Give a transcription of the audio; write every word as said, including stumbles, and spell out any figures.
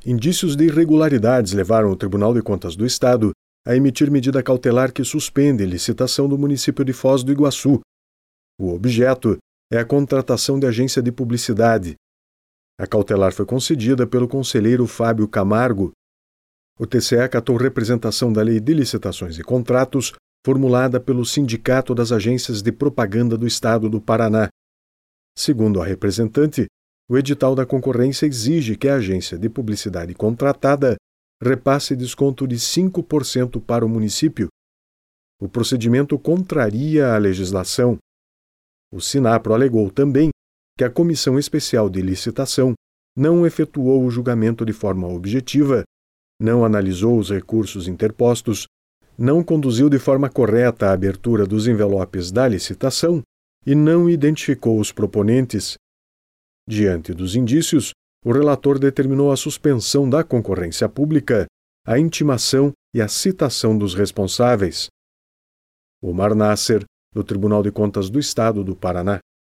Indícios de irregularidades levaram o Tribunal de Contas do Estado a emitir medida cautelar que suspende licitação do município de Foz do Iguaçu. O objeto é a contratação de agência de publicidade. A cautelar foi concedida pelo conselheiro Fábio Camargo. O T C E acatou representação da Lei de Licitações e Contratos, formulada pelo Sindicato das Agências de Propaganda do Estado do Paraná. Segundo a representante, o edital da concorrência exige que a agência de publicidade contratada repasse desconto de cinco por cento para o município. O procedimento contraria a legislação. O Sinapro alegou também que a Comissão Especial de Licitação não efetuou o julgamento de forma objetiva, não analisou os recursos interpostos, não conduziu de forma correta a abertura dos envelopes da licitação e não identificou os proponentes. Diante dos indícios, o relator determinou a suspensão da concorrência pública, a intimação e a citação dos responsáveis. Omar Nasser, do Tribunal de Contas do Estado do Paraná.